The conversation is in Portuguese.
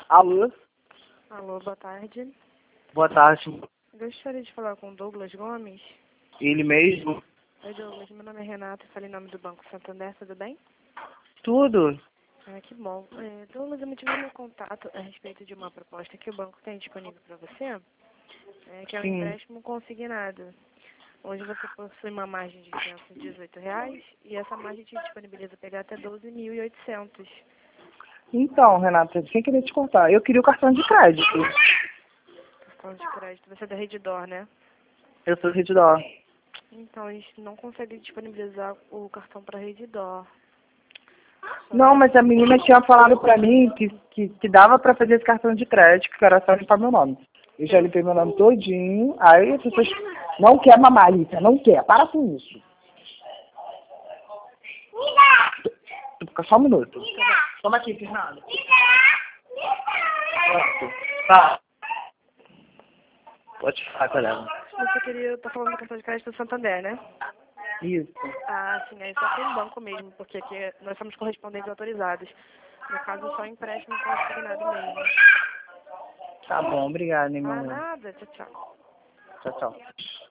Alô? Alô, boa tarde. Boa tarde. Gostaria de falar com o Douglas Gomes. Ele mesmo? Oi, Douglas. Meu nome é Renata, falei em nome do Banco Santander, tudo bem? Tudo? Ah, que bom. Douglas, eu me tive meu contato a respeito de uma proposta que o banco tem disponível para você, que é um Sim. empréstimo consignado. Hoje você possui uma margem de R$ 518 e essa margem te disponibiliza pegar até 12.800. Então, Renata, sem querer te cortar, eu queria o cartão de crédito. Cartão de crédito. Você é da Redditor, né? Eu sou Redditor. Então, a gente não consegue disponibilizar o cartão para Redditor. Não, mas a menina tinha falado pra mim que dava pra fazer esse cartão de crédito, que era só limpar meu nome. Eu já limpei meu nome todinho, aí as pessoas não quer mamar, Alicia, não quer. Para com isso. Fica só um minuto. Toma aqui, Fernanda. Tá. Pode falar, colega. Você queria, tá falando do cartão de crédito do Santander, né? Isso. Ah, sim, aí só com o banco mesmo, porque aqui nós somos correspondentes autorizados. No caso, só empréstimo consignado mesmo. Tá bom, obrigado, hein, meu Ah, amor. nada, tchau, tchau. Tchau, tchau.